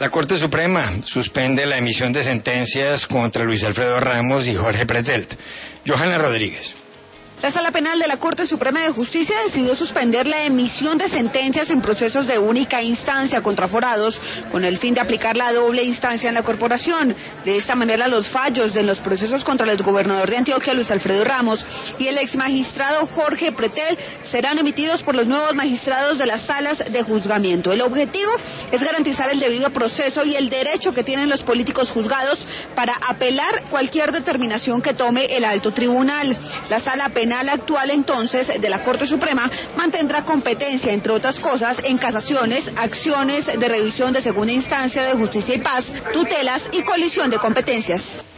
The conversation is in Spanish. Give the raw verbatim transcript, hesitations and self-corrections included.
La Corte Suprema suspende la emisión de sentencias contra Luis Alfredo Ramos y Jorge Pretelt. Johanna Rodríguez. La Sala Penal de la Corte Suprema de Justicia decidió suspender la emisión de sentencias en procesos de única instancia contra forados con el fin de aplicar la doble instancia en la corporación. De esta manera, los fallos de los procesos contra el exgobernador de Antioquia, Luis Alfredo Ramos, y el exmagistrado Jorge Pretelt serán emitidos por los nuevos magistrados de las salas de juzgamiento. El objetivo es garantizar el debido proceso y el derecho que tienen los políticos juzgados para apelar cualquier determinación que tome el alto tribunal. La Sala Penal actual entonces de la Corte Suprema mantendrá competencia, entre otras cosas, en casaciones, acciones de revisión de segunda instancia de justicia y paz, tutelas y colisión de competencias.